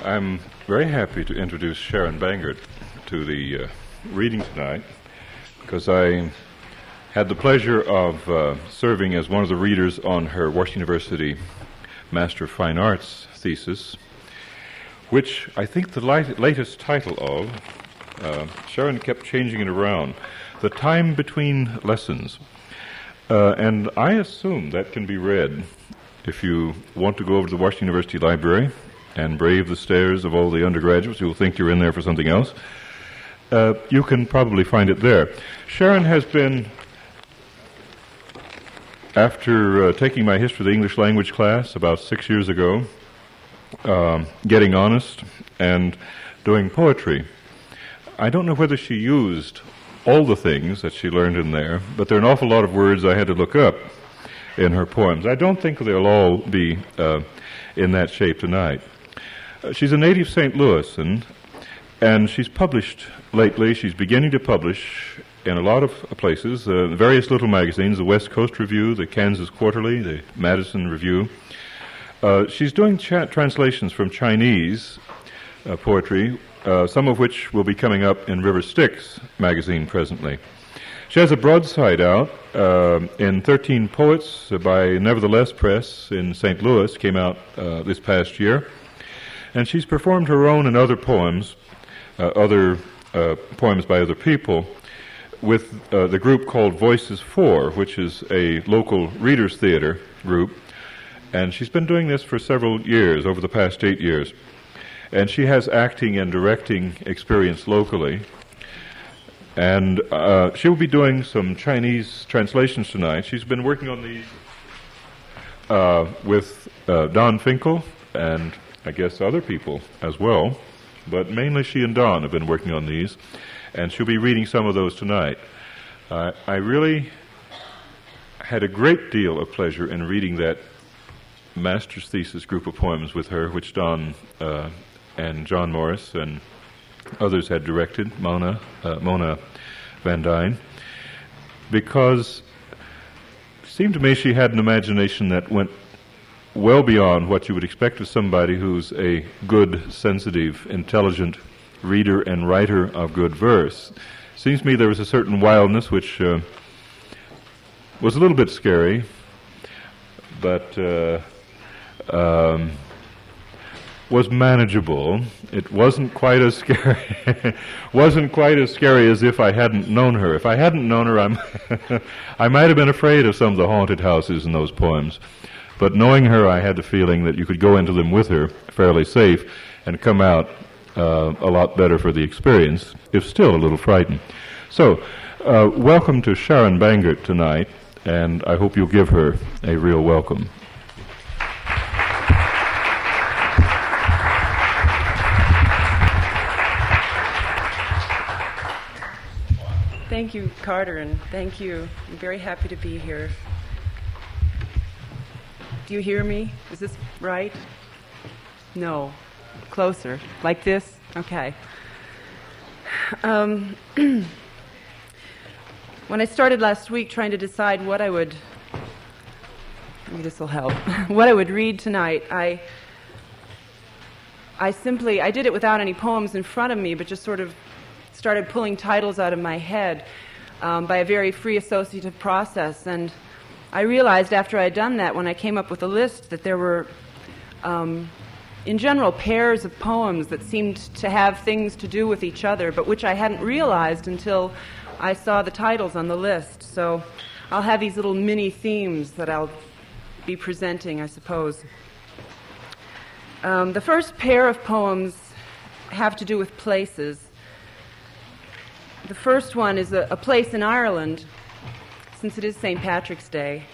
I'm very happy to introduce Sharon Bangert to the reading tonight because I had the pleasure of serving as one of the readers on her Washington University Master of Fine Arts thesis, which I think the latest title of, Sharon kept changing it around, The Time Between Lessons. And I assume that can be read if you want to go over to the Washington University Library and brave the stares of all the undergraduates who will think you're in there for something else. You can probably find it there. Sharon has been, after taking my history of the English language class about 6 years ago, getting honest and doing poetry. I don't know whether she used all the things that she learned in there, but there are an awful lot of words I had to look up in her poems. I don't think they'll all be in that shape tonight. She's a native St. Louisan, and she's published lately. She's beginning to publish in a lot of places, various little magazines, the West Coast Review, the Kansas Quarterly, the Madison Review. She's doing translations from Chinese poetry, some of which will be coming up in River Styx magazine presently. She has a broadside out in 13 Poets by Nevertheless Press in St. Louis, came out this past year. And she's performed her own and other poems by other people, with the group called Voices 4, which is a local readers' theater group. And she's been doing this for several years, over the past 8 years. And she has acting and directing experience locally. And she will be doing some Chinese translations tonight. She's been working on these with Don Finkel and I guess other people as well, but mainly she and Don have been working on these, and she'll be reading some of those tonight. I really had a great deal of pleasure in reading that master's thesis group of poems with her, which Don and John Morris and others had directed, Mona Van Dyne, because it seemed to me she had an imagination that went well beyond what you would expect of somebody who's a good, sensitive, intelligent reader and writer of good verse. Seems to me there was a certain wildness which was a little bit scary, but was manageable. It wasn't quite as scary. Wasn't quite as scary as if I hadn't known her. If I hadn't known her, I might have been afraid of some of the haunted houses in those poems. But knowing her, I had the feeling that you could go into them with her fairly safe and come out a lot better for the experience, if still a little frightened. So, welcome to Sharon Bangert tonight, and I hope you'll give her a real welcome. Thank you, Carter, and thank you. I'm very happy to be here. Do you hear me? Is this right? No. Closer. Like this? Okay. When I started last week trying to decide what I would, maybe this will help, what I would read tonight, I did it without any poems in front of me, but just sort of started pulling titles out of my head by a very free associative process. And I realized after I had done that, when I came up with a list, that there were, in general, pairs of poems that seemed to have things to do with each other, but which I hadn't realized until I saw the titles on the list. So I'll have these little mini themes that I'll be presenting, I suppose. The first pair of poems have to do with places. The first one is a place in Ireland, since it is St. Patrick's Day.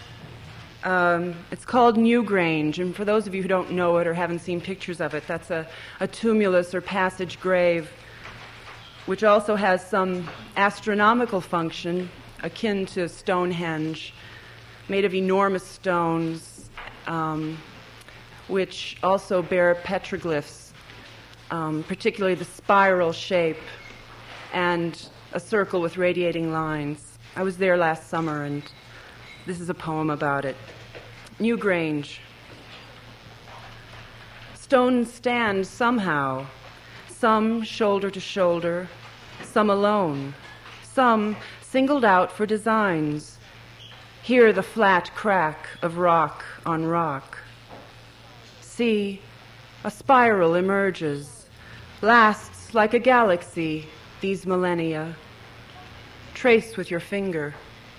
It's called Newgrange, and for those of you who don't know it or haven't seen pictures of it, that's a tumulus or passage grave, which also has some astronomical function akin to Stonehenge, made of enormous stones, which also bear petroglyphs, particularly the spiral shape and a circle with radiating lines. I was there last summer, and this is a poem about it. Newgrange. Stones stand somehow, some shoulder to shoulder, some alone, some singled out for designs. Hear the flat crack of rock on rock. See, a spiral emerges, lasts like a galaxy these millennia. Trace with your finger.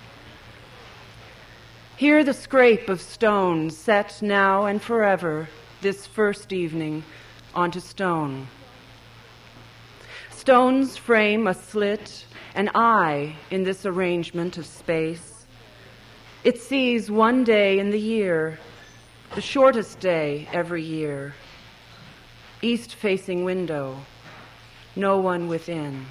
Hear the scrape of stone set now and forever this first evening onto stone. Stones frame a slit, an eye in this arrangement of space. It sees one day in the year, the shortest day every year. East-facing window, no one within.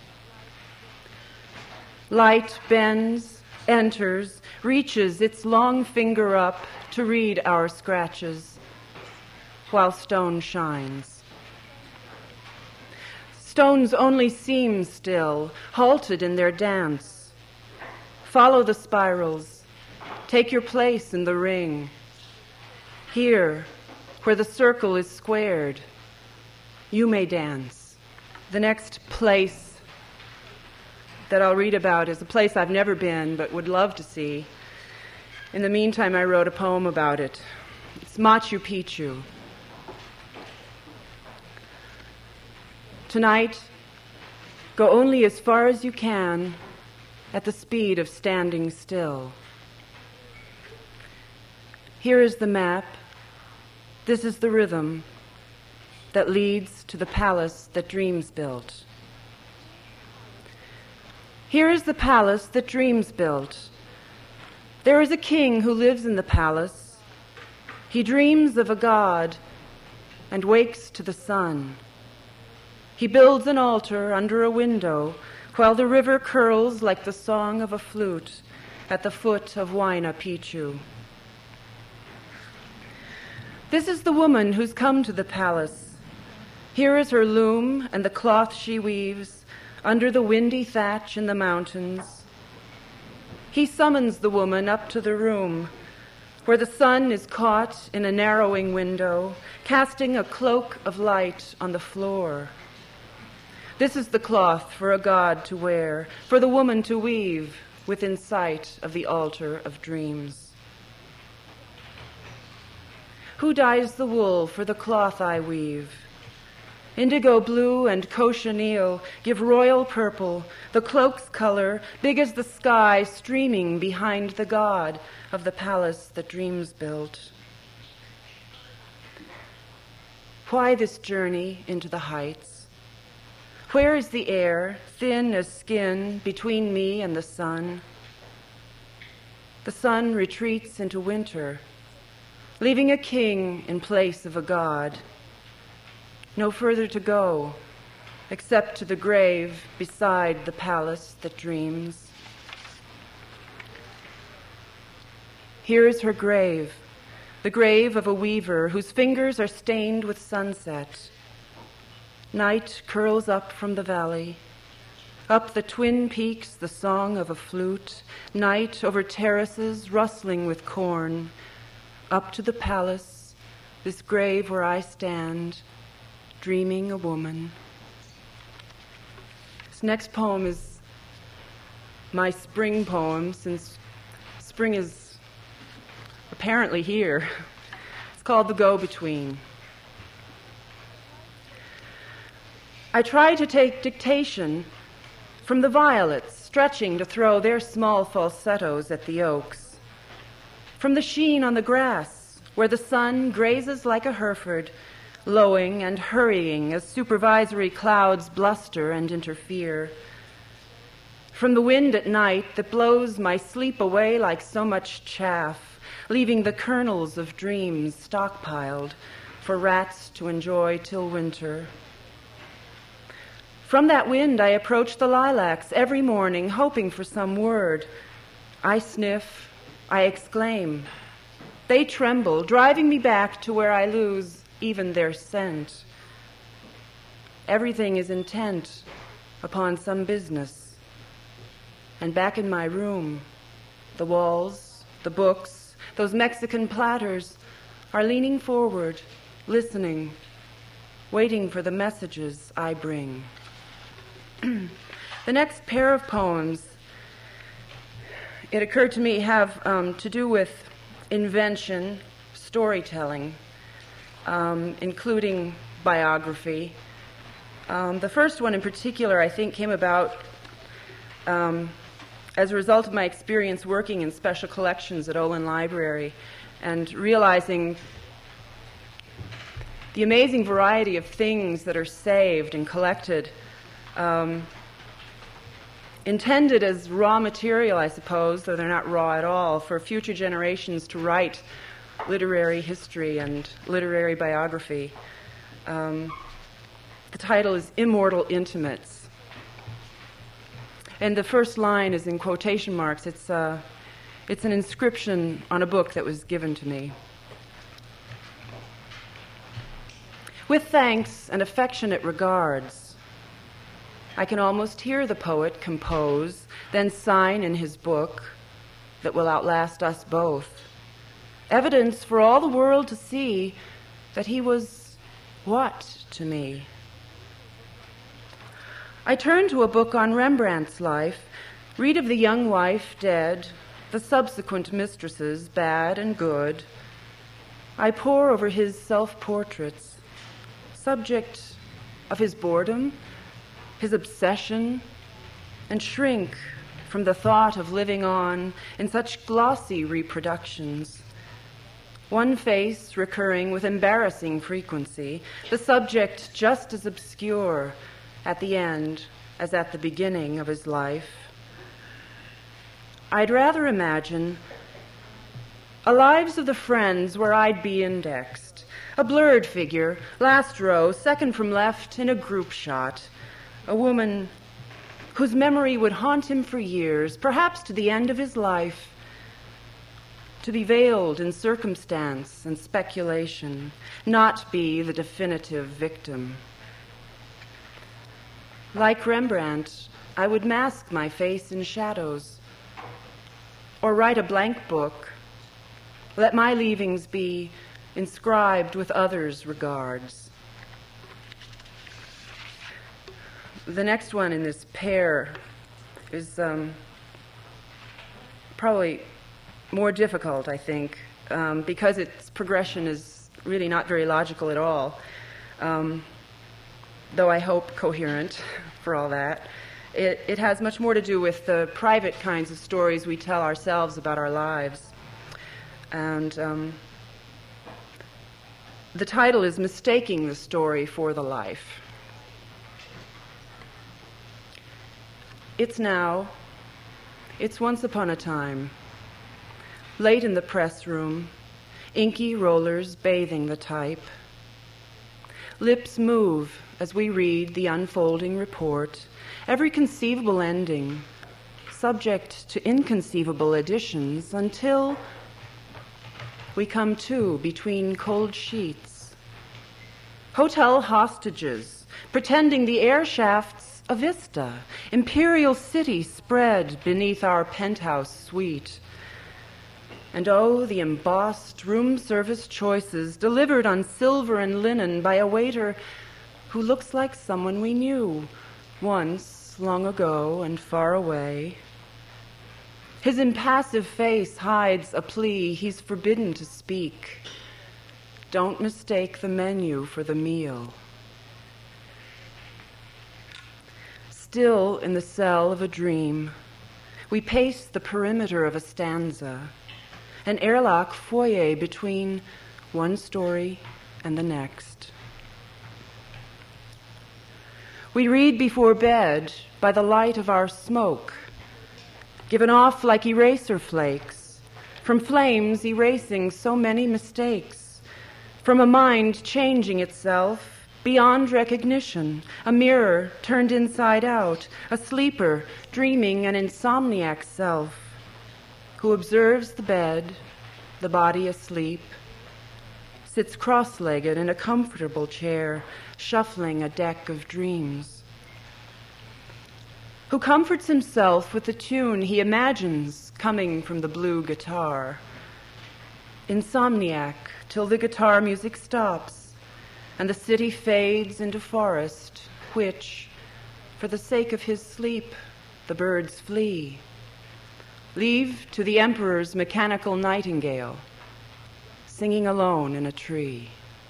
Light bends, enters, reaches its long finger up to read our scratches, while stone shines. Stones only seem still, halted in their dance. Follow the spirals, take your place in the ring. Here, where the circle is squared, you may dance. The next place that I'll read about is a place I've never been but would love to see. In the meantime, I wrote a poem about it. It's Machu Picchu. Tonight, go only as far as you can at the speed of standing still. Here is the map. This is the rhythm that leads to the palace that dreams built. Here is the palace that dreams built. There is a king who lives in the palace. He dreams of a god and wakes to the sun. He builds an altar under a window while the river curls like the song of a flute at the foot of Huayna Picchu. This is the woman who's come to the palace. Here is her loom and the cloth she weaves under the windy thatch in the mountains. He summons the woman up to the room where the sun is caught in a narrowing window, casting a cloak of light on the floor. This is the cloth for a god to wear, for the woman to weave within sight of the altar of dreams. Who dyes the wool for the cloth I weave? Indigo blue and cochineal give royal purple, the cloak's color, big as the sky, streaming behind the god of the palace that dreams built. Why this journey into the heights? Where is the air, thin as skin, between me and the sun? The sun retreats into winter, leaving a king in place of a god. No further to go, except to the grave beside the palace that dreams. Here is her grave, the grave of a weaver whose fingers are stained with sunset. Night curls up from the valley, up the twin peaks the song of a flute, night over terraces rustling with corn, up to the palace, this grave where I stand, dreaming a woman. This next poem is my spring poem, since spring is apparently here. It's called The Go-Between. I try to take dictation from the violets stretching to throw their small falsettos at the oaks, from the sheen on the grass where the sun grazes like a Hereford, lowing and hurrying as supervisory clouds bluster and interfere, from the wind at night that blows my sleep away like so much chaff, leaving the kernels of dreams stockpiled for rats to enjoy till winter. From that wind I approach the lilacs every morning, hoping for some word. I sniff, I exclaim. They tremble, driving me back to where I lose even their scent. Everything is intent upon some business. And back in my room, the walls, the books, those Mexican platters are leaning forward, listening, waiting for the messages I bring. The next pair of poems, it occurred to me, have to do with invention, storytelling, including biography. The first one in particular, I think, came about as a result of my experience working in special collections at Olin Library and realizing the amazing variety of things that are saved and collected, intended as raw material, I suppose, though they're not raw at all, for future generations to write literary history and literary biography. The title is Immortal Intimates. And the first line is in quotation marks. It's an inscription on a book that was given to me. With thanks and affectionate regards, I can almost hear the poet compose, then sign in his book that will outlast us both. Evidence for all the world to see that he was what to me? I turn to a book on Rembrandt's life, read of the young wife dead, the subsequent mistresses, bad and good. I pore over his self-portraits, subject of his boredom, his obsession, and shrink from the thought of living on in such glossy reproductions. One face recurring with embarrassing frequency, the subject just as obscure at the end as at the beginning of his life. I'd rather imagine a Lives of the Friends where I'd be indexed, a blurred figure, last row, second from left in a group shot, a woman whose memory would haunt him for years, perhaps to the end of his life, to be veiled in circumstance and speculation, not be the definitive victim. Like Rembrandt, I would mask my face in shadows, or write a blank book, let my leavings be inscribed with others' regards. The next one in this pair is probably more difficult, I think, because its progression is really not very logical at all, though I hope coherent for all that. It has much more to do with the private kinds of stories we tell ourselves about our lives. And the title is Mistaking the Story for the Life. It's now, it's once upon a time, late in the press room, inky rollers bathing the type. Lips move as we read the unfolding report, every conceivable ending, subject to inconceivable additions, until we come to between cold sheets. Hotel hostages, pretending the air shafts a vista, imperial city spread beneath our penthouse suite. And oh, the embossed room service choices delivered on silver and linen by a waiter who looks like someone we knew once, long ago and far away. His impassive face hides a plea he's forbidden to speak. Don't mistake the menu for the meal. Still in the cell of a dream, we pace the perimeter of a stanza, an airlock foyer between one story and the next. We read before bed by the light of our smoke, given off like eraser flakes, from flames erasing so many mistakes, from a mind changing itself beyond recognition, a mirror turned inside out, a sleeper dreaming an insomniac self who observes the bed, the body asleep, sits cross-legged in a comfortable chair, shuffling a deck of dreams, who comforts himself with the tune he imagines coming from the blue guitar. Insomniac till the guitar music stops, and the city fades into forest, which, for the sake of his sleep, the birds flee. Leave to the emperor's mechanical nightingale, singing alone in a tree.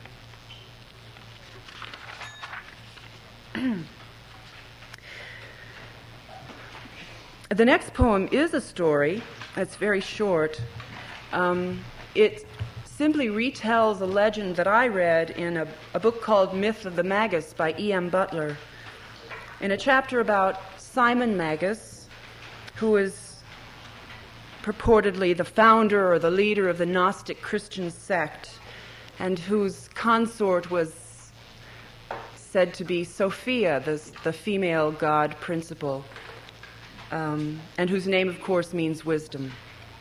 The next poem is a story. It's very short. It simply retells a legend that I read in a book called Myth of the Magus by E.M. Butler. In a chapter about Simon Magus, who is purportedly the founder or the leader of the Gnostic Christian sect, and whose consort was said to be Sophia, the female god principle, and whose name, of course, means wisdom.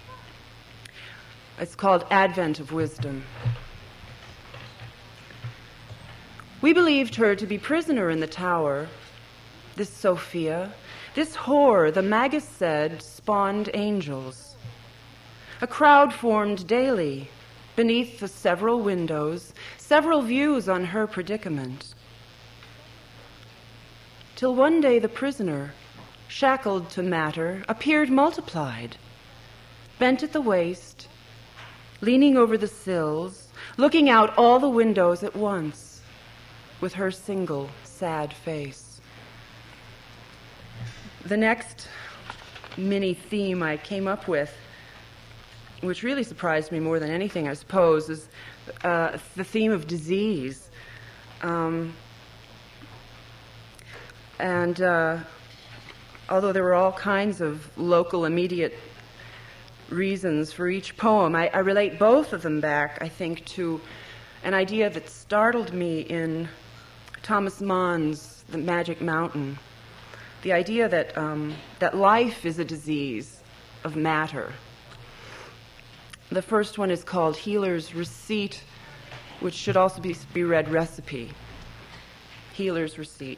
It's called Advent of Wisdom. We believed her to be prisoner in the tower, this Sophia. This whore, the Magus said, spawned angels. A crowd formed daily beneath the several windows, several views on her predicament. Till one day the prisoner, shackled to matter, appeared multiplied, bent at the waist, leaning over the sills, looking out all the windows at once, with her single, sad face. The next mini theme I came up with, which really surprised me more than anything, I suppose, is the theme of disease. Although there were all kinds of local, immediate reasons for each poem, I relate both of them back, I think, to an idea that startled me in Thomas Mann's The Magic Mountain. The idea that that life is a disease of matter. The first one is called Healer's Receipt, which should also be read Recipe. Healer's Receipt.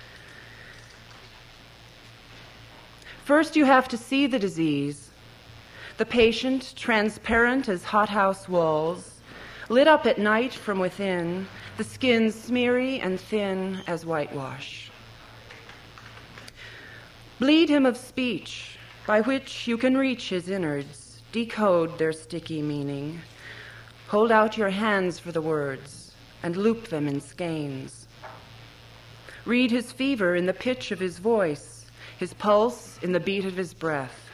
First, you have to see the disease. The patient, transparent as hothouse walls, lit up at night from within, the skin smeary and thin as whitewash. Bleed him of speech, by which you can reach his innards, decode their sticky meaning. Hold out your hands for the words, and loop them in skeins. Read his fever in the pitch of his voice, his pulse in the beat of his breath.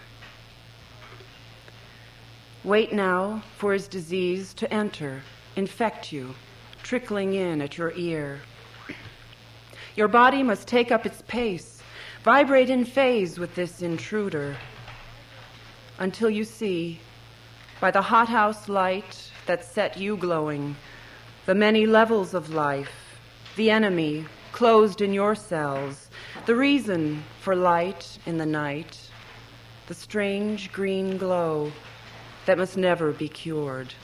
Wait now for his disease to enter, infect you, trickling in at your ear. Your body must take up its pace, vibrate in phase with this intruder, until you see, by the hothouse light that set you glowing, the many levels of life, the enemy closed in your cells, the reason for light in the night, the strange green glow that must never be cured.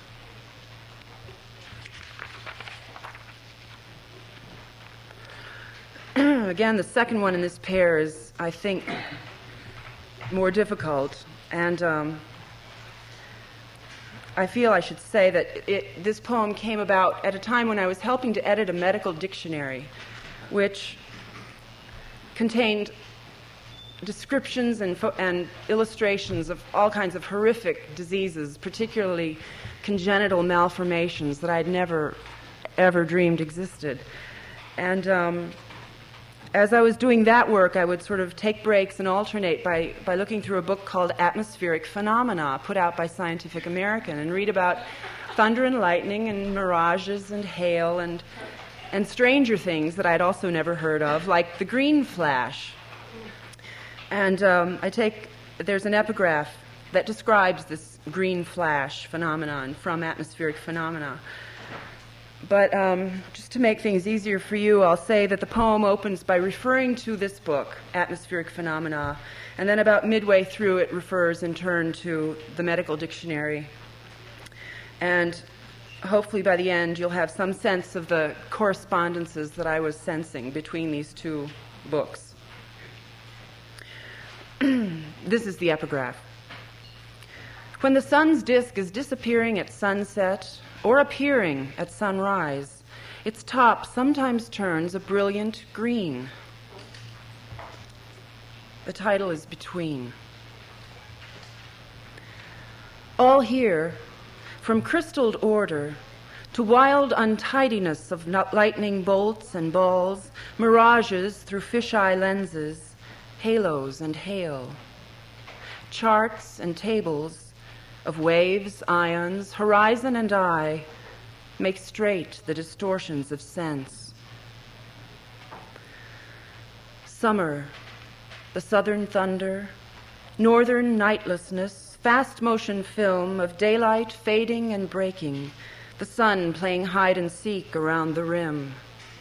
Again, the second one in this pair is, I think, more difficult, and I feel I should say that this poem came about at a time when I was helping to edit a medical dictionary, which contained descriptions and illustrations of all kinds of horrific diseases, particularly congenital malformations that I'd never, ever dreamed existed. And as I was doing that work, I would sort of take breaks and alternate by looking through a book called Atmospheric Phenomena, put out by Scientific American, and read about thunder and lightning and mirages and hail and stranger things that I'd also never heard of, like the green flash. And there's an epigraph that describes this green flash phenomenon from Atmospheric Phenomena. But just to make things easier for you, I'll say that the poem opens by referring to this book, Atmospheric Phenomena, and then about midway through it refers in turn to the medical dictionary. And hopefully by the end you'll have some sense of the correspondences that I was sensing between these two books. This is the epigraph. When the sun's disk is disappearing at sunset or appearing at sunrise, Its top sometimes turns a brilliant green. The title is Between. All here, from crystalled order to wild untidiness of lightning bolts and balls, mirages through fisheye lenses, halos and hail, charts and tables of waves, ions, horizon and eye, make straight the distortions of sense. Summer, the southern thunder, northern nightlessness, fast motion film of daylight fading and breaking, the sun playing hide and seek around the rim.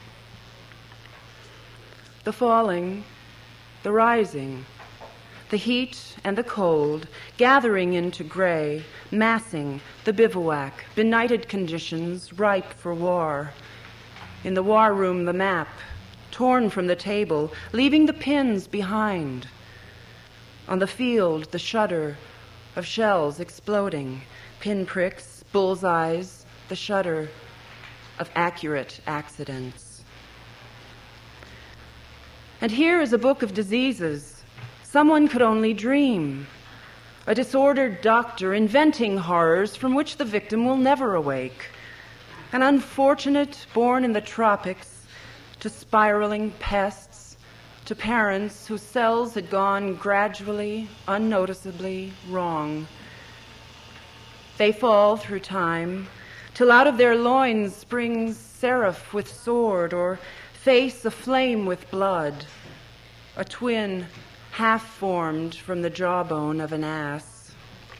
The falling, the rising, the heat and the cold, gathering into gray, massing the bivouac, benighted conditions ripe for war. In the war room, the map, torn from the table, leaving the pins behind. On the field, the shudder of shells exploding, pinpricks, bullseyes, the shudder of accurate accidents. And here is a book of diseases someone could only dream, a disordered doctor inventing horrors from which the victim will never awake, an unfortunate born in the tropics to spiraling pests, to parents whose cells had gone gradually, unnoticeably wrong. They fall through time, till out of their loins springs seraph with sword, or face aflame with blood, a twin half-formed from the jawbone of an ass.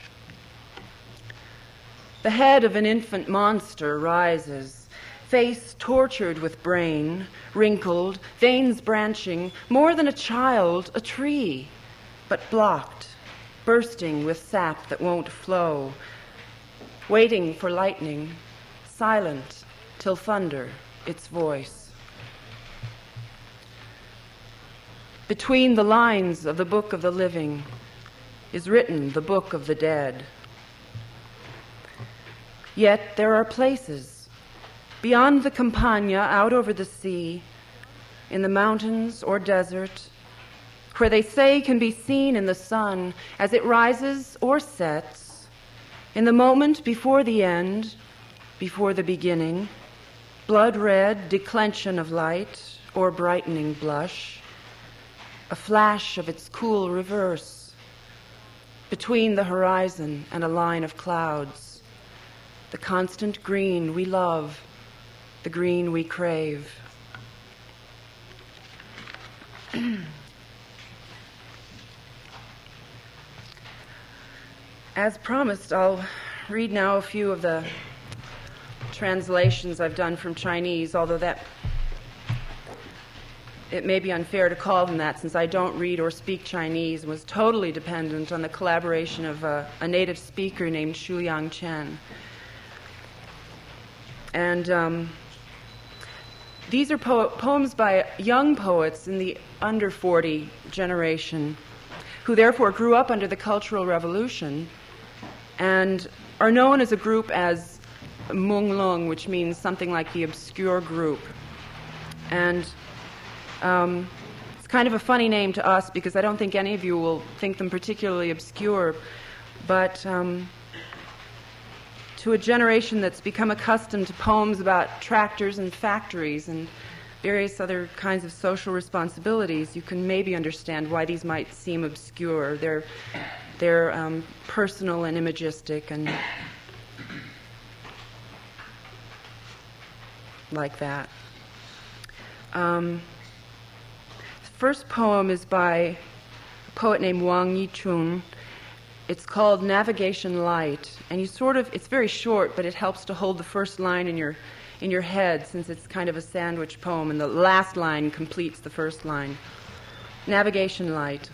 The head of an infant monster rises, face tortured with brain, wrinkled, veins branching, more than a child, a tree, but blocked, bursting with sap that won't flow, waiting for lightning, silent till thunder its voice. Between the lines of the book of the living is written the book of the dead. Yet there are places, beyond the Campagna, out over the sea, in the mountains or desert, where they say can be seen in the sun as it rises or sets, in the moment before the end, before the beginning, blood-red declension of light or brightening blush, a flash of its cool reverse, between the horizon and a line of clouds, the constant green we love, the green we crave. As promised, I'll read now a few of the translations I've done from Chinese, although that it may be unfair to call them that since I don't read or speak Chinese and was totally dependent on the collaboration of a native speaker named Shuliang Chen. And these are poems by young poets in the under 40 generation who therefore grew up under the Cultural Revolution and are known as a group as Munglung, which means something like the obscure group. And it's kind of a funny name to us because I don't think any of you will think them particularly obscure, but to a generation that's become accustomed to poems about tractors and factories and various other kinds of social responsibilities, you can maybe understand why these might seem obscure. They're personal and imagistic and like that. The first poem is by a poet named Wang Yichun. It's called Navigation Light, and it's very short, but it helps to hold the first line in your head since it's kind of a sandwich poem, and the last line completes the first line. Navigation Light.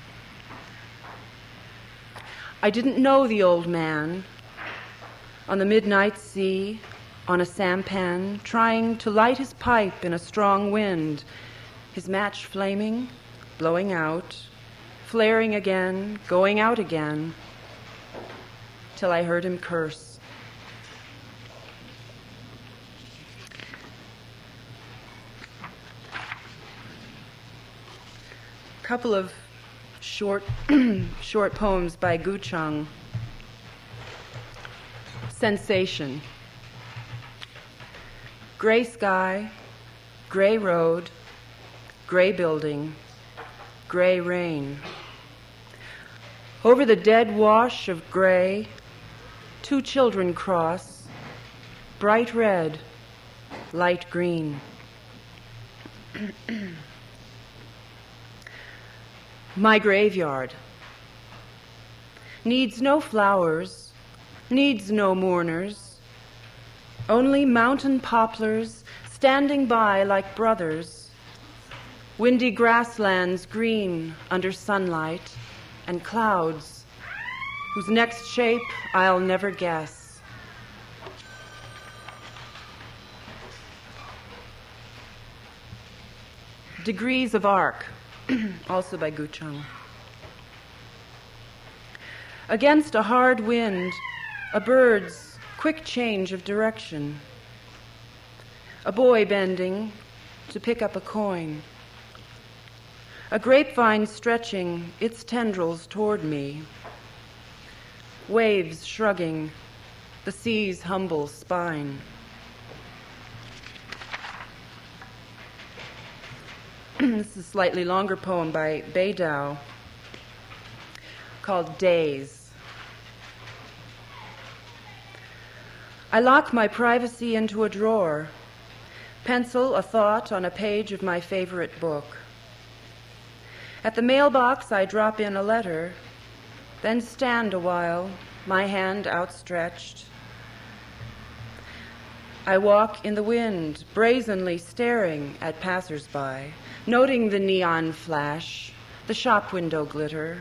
I didn't know the old man on the midnight sea, on a sampan, trying to light his pipe in a strong wind, his match flaming, blowing out, flaring again, going out again, till I heard him curse. couple of short, short poems by Gu Cheng. Sensation. Gray sky, gray road, gray building, gray rain. Over the dead wash of gray, two children cross, bright red, light green. My graveyard needs no flowers, needs no mourners, only mountain poplars standing by like brothers, windy grasslands green under sunlight, and clouds whose next shape I'll never guess. Degrees of Arc, also by Gu Cheng. Against a hard wind, a bird's quick change of direction. A boy bending to pick up a coin. A grapevine stretching its tendrils toward me. Waves shrugging the sea's humble spine. This is a slightly longer poem by Beidou called Days. I lock my privacy into a drawer, pencil a thought on a page of my favorite book. At the mailbox, I drop in a letter, then stand a while, my hand outstretched. I walk in the wind, brazenly staring at passers-by, noting the neon flash, the shop window glitter.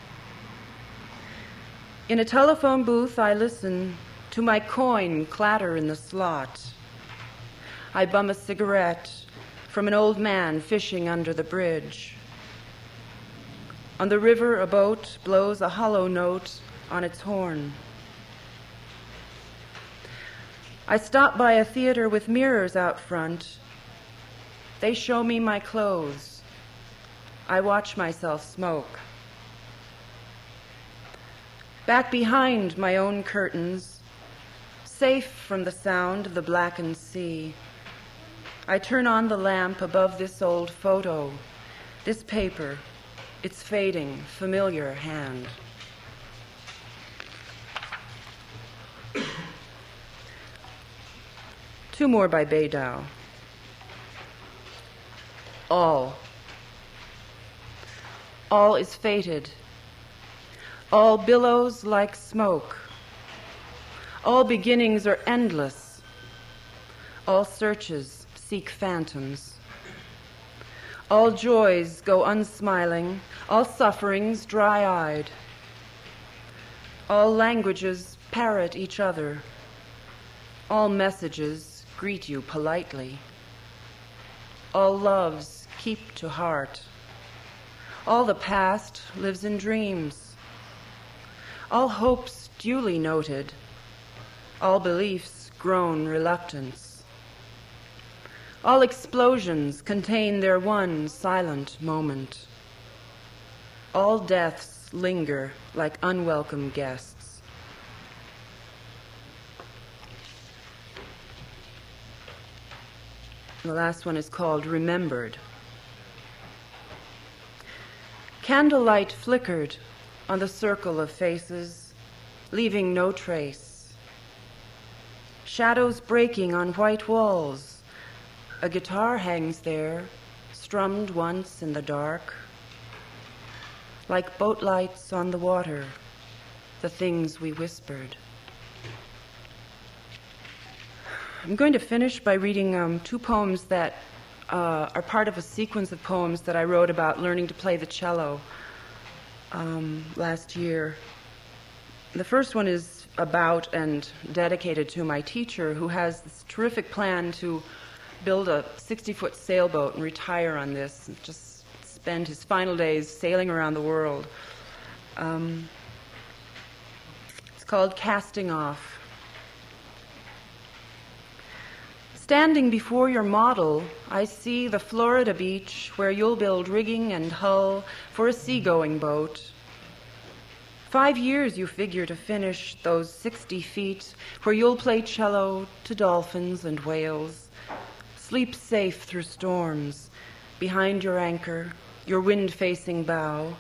In a telephone booth, I listen to my coin clatter in the slot. I bum a cigarette from an old man fishing under the bridge. On the river, a boat blows a hollow note on its horn. I stop by a theater with mirrors out front. They show me my clothes. I watch myself smoke. Back behind my own curtains, safe from the sound of the blackened sea, I turn on the lamp above this old photo, this paper, its fading, familiar hand. Two more by Beidou. All. All is fated. All billows like smoke. All beginnings are endless. All searches seek phantoms. All joys go unsmiling, all sufferings dry-eyed. All languages parrot each other. All messages greet you politely. All loves keep to heart. All the past lives in dreams. All hopes duly noted. All beliefs grown reluctance. All explosions contain their one silent moment. All deaths linger like unwelcome guests. The last one is called Remembered. Candlelight flickered on the circle of faces, leaving no trace. Shadows breaking on white walls. A guitar hangs there, strummed once in the dark. Like boat lights on the water, the things we whispered. I'm going to finish by reading two poems that are part of a sequence of poems that I wrote about learning to play the cello last year. The first one is about and dedicated to my teacher, who has this terrific plan to build a 60-foot sailboat and retire on this and just spend his final days sailing around the world. It's called Casting Off. Standing before your model, I see the Florida beach where you'll build rigging and hull for a seagoing boat. 5 years you figure to finish those 60 feet where you'll play cello to dolphins and whales, sleep safe through storms, behind your anchor, your wind-facing bow.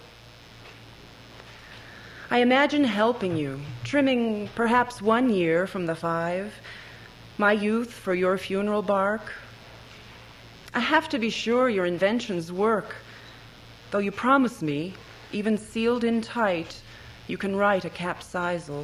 I imagine helping you, trimming perhaps 1 year from the 5, my youth for your funeral bark. I have to be sure your inventions work, though you promise me, even sealed in tight, you can write a capsizal.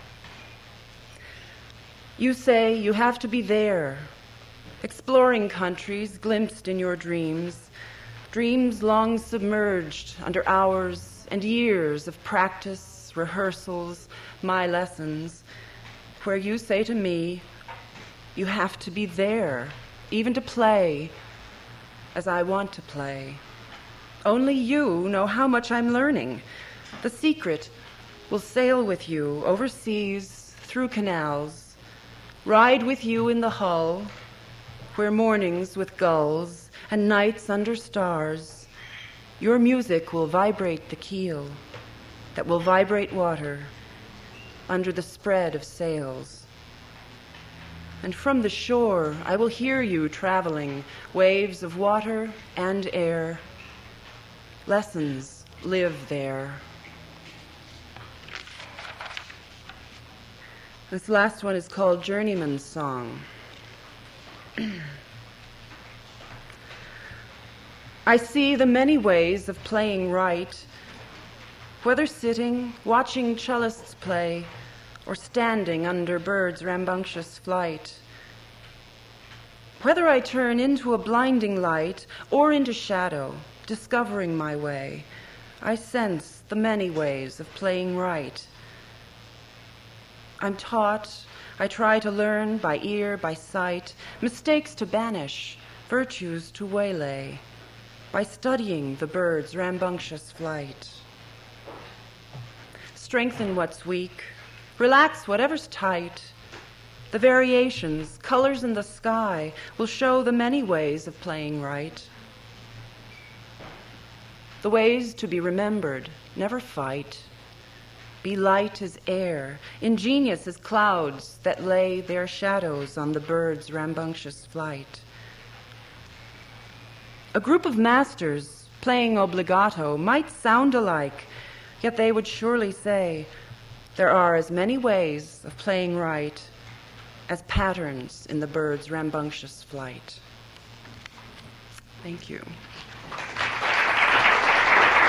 You say you have to be there, exploring countries glimpsed in your dreams, dreams long submerged under hours and years of practice, rehearsals, my lessons, where you say to me, you have to be there, even to play as I want to play. Only you know how much I'm learning. The secret will sail with you overseas, through canals, ride with you in the hull, where mornings with gulls and nights under stars, your music will vibrate the keel that will vibrate water under the spread of sails. And from the shore I will hear you traveling, waves of water and air. Lessons live there. This last one is called Journeyman's Song. I see the many ways of playing right, whether sitting, watching cellists play, or standing under birds' rambunctious flight. Whether I turn into a blinding light or into shadow, discovering my way, I sense the many ways of playing right. I'm taught, I try to learn by ear, by sight, mistakes to banish, virtues to waylay, by studying the bird's rambunctious flight. Strengthen what's weak, relax whatever's tight. The variations, colors in the sky, will show the many ways of playing right. The ways to be remembered, never fight. Be light as air, ingenious as clouds that lay their shadows on the bird's rambunctious flight. A group of masters playing obligato might sound alike, yet they would surely say, there are as many ways of playing right as patterns in the bird's rambunctious flight. Thank you.